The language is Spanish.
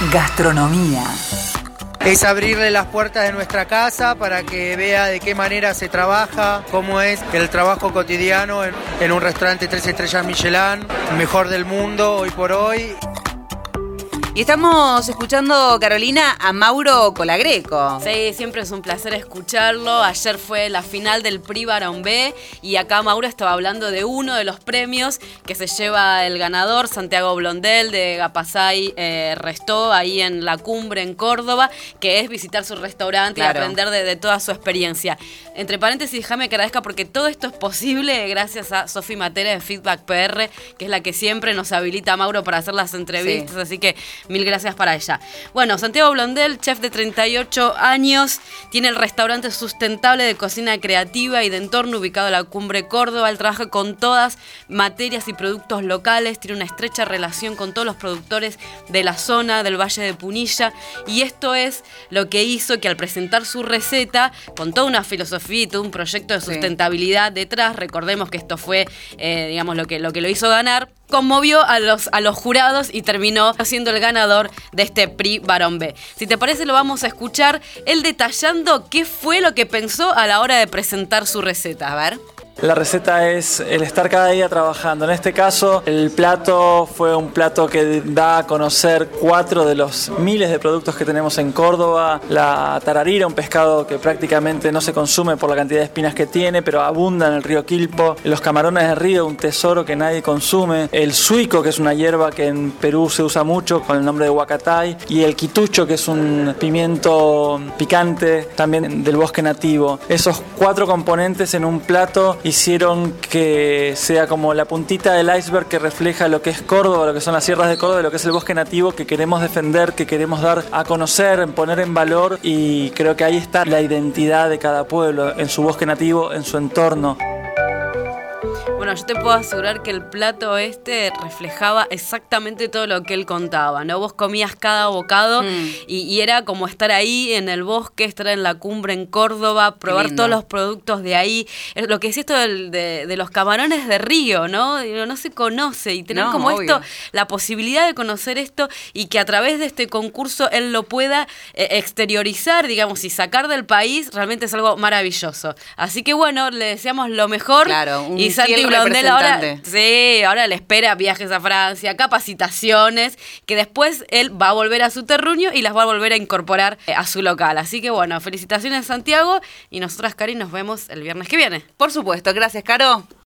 Gastronomía. Es abrirle las puertas de nuestra casa para que vea de qué manera se trabaja, cómo es el trabajo cotidiano en un restaurante 3 estrellas Michelin, mejor del mundo hoy por hoy. Y estamos escuchando, Carolina, a Mauro Colagreco. Sí, siempre es un placer escucharlo. Ayer fue la final del Prix Barón B y acá Mauro estaba hablando de uno de los premios que se lleva el ganador, Santiago Blondel, de Gapasay Restó, ahí en La Cumbre, en Córdoba, que es visitar su restaurante y aprender de toda su experiencia. Entre paréntesis, déjame que agradezca porque todo esto es posible gracias a Sofi Matera de Feedback PR, que es la que siempre nos habilita a Mauro para hacer las entrevistas, así que mil gracias para ella. Bueno, Santiago Blondel, chef de 38 años, tiene el restaurante sustentable de cocina creativa y de entorno ubicado en La Cumbre, Córdoba. Él trabaja con todas materias y productos locales, tiene una estrecha relación con todos los productores de la zona del Valle de Punilla, y esto es lo que hizo que al presentar su receta, con toda una filosofía y todo un proyecto de sustentabilidad detrás, recordemos que esto fue, digamos, lo que lo hizo ganar, conmovió a los jurados y terminó siendo el ganador de este Prix Barón B. Si te parece, lo vamos a escuchar, él detallando qué fue lo que pensó a la hora de presentar su receta. A ver. La receta es el estar cada día trabajando. En este caso, el plato fue un plato que da a conocer 4 de los miles de productos que tenemos en Córdoba. La tararira, un pescado que prácticamente no se consume por la cantidad de espinas que tiene, pero abunda en el río Quilpo. Los camarones de río, un tesoro que nadie consume. El suico, que es una hierba que en Perú se usa mucho con el nombre de huacatay. Y el quitucho, que es un pimiento picante también del bosque nativo. Esos 4 componentes en un plato hicieron que sea como la puntita del iceberg que refleja lo que es Córdoba, lo que son las sierras de Córdoba, lo que es el bosque nativo que queremos defender, que queremos dar a conocer, poner en valor, y creo que ahí está la identidad de cada pueblo, en su bosque nativo, en su entorno. Bueno, yo te puedo asegurar que el plato reflejaba exactamente todo lo que él contaba, ¿no? Vos comías cada bocado y era como estar ahí en el bosque, estar en La Cumbre, en Córdoba, probar todos los productos de ahí. Lo que es esto de los camarones de río, ¿no? No se conoce y tener esto, la posibilidad de conocer esto y que a través de este concurso él lo pueda exteriorizar, digamos, y sacar del país, realmente es algo maravilloso. Así que bueno, le deseamos lo mejor. Claro, y Santi Blondel ahora le espera viajes a Francia, capacitaciones, que después él va a volver a su terruño y las va a volver a incorporar a su local. Así que bueno, felicitaciones Santiago, y nosotras, Cari, nos vemos el viernes que viene. Por supuesto, gracias, Caro.